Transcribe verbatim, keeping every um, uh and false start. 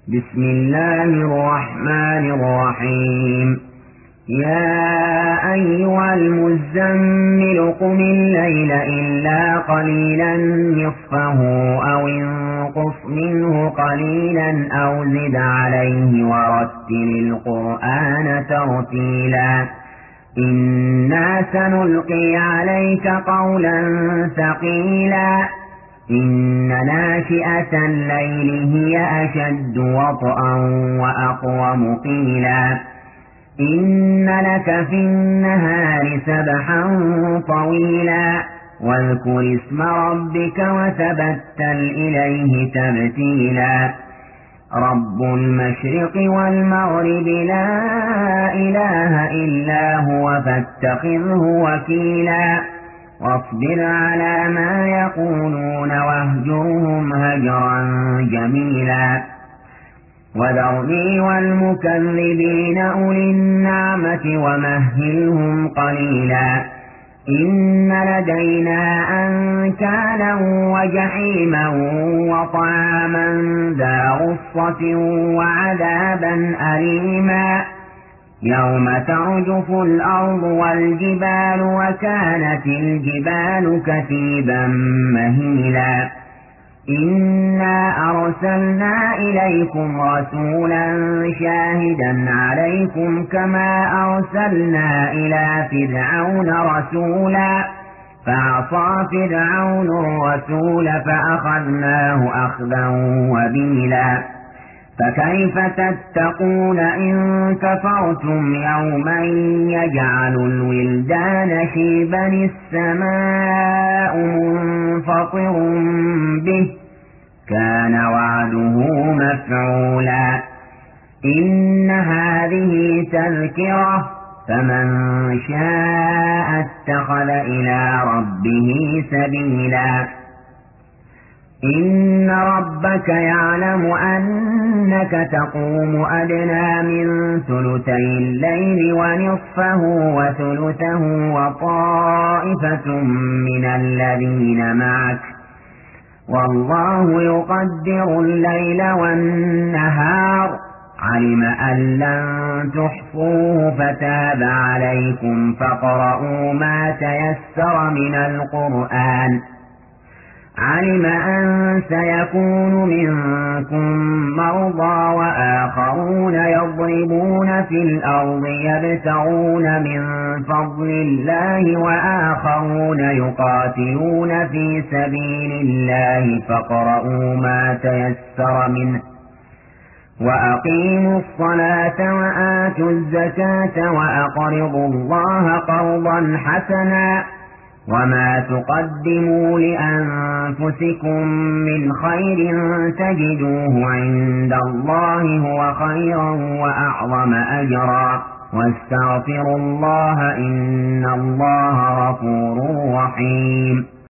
بسم الله الرحمن الرحيم. يا أيها المزمل قم الليل إلا قليلا نصفه أو انقص منه قليلا أو زد عليه ورتل القرآن ترتيلا إنا سنلقي عليك قولا ثقيلا إن ناشئة الليل هي أشد وطئا وأقوم قيلا إن لك في النهار سبحا طويلا واذكر اسم ربك وتبتل إليه تبتيلا رب المشرق والمغرب لا إله إلا هو فاتخذه وكيلا واصبر على ما يقولون واهجرهم هجرا جميلا وذرني والمكذبين أولي النعمة ومهلهم قليلا إن لدينا أنكالا وجحيما وطعاما ذا غصة وعذابا أليما يوم ترجف الأرض والجبال وكانت الجبال كثيبا مهيلا إنا أرسلنا إليكم رسولا شاهدا عليكم كما أرسلنا إلى فرعون رسولا فعصى فرعون الرسول فأخذناه أخذا وبيلا فكيف تتقون إن كفرتم يوما يجعل الولدان شيبا السماء منفطر به كان وعده مفعولا إن هذه تذكرة فمن شاء اتخذ إلى ربه سبيلا إن ربك يعلم أنك تقوم أدنى من ثلثي الليل ونصفه وثلثه وطائفة من الذين معك والله يقدر الليل والنهار علم أن لن تحصوه فتاب عليكم فاقرؤوا ما تيسر من القرآن علم أن سيكون منكم مرضى وآخرون يضربون في الأرض يبتغون من فضل الله وآخرون يقاتلون في سبيل الله فاقرؤوا ما تيسر منه وأقيموا الصلاة وآتوا الزكاة وأقرضوا الله قرضا حسنا وما تقدموا لأنفسكم من خير تجدوه عند الله هو خيرا وأعظم أجرا واستغفروا الله إن الله غفور رحيم.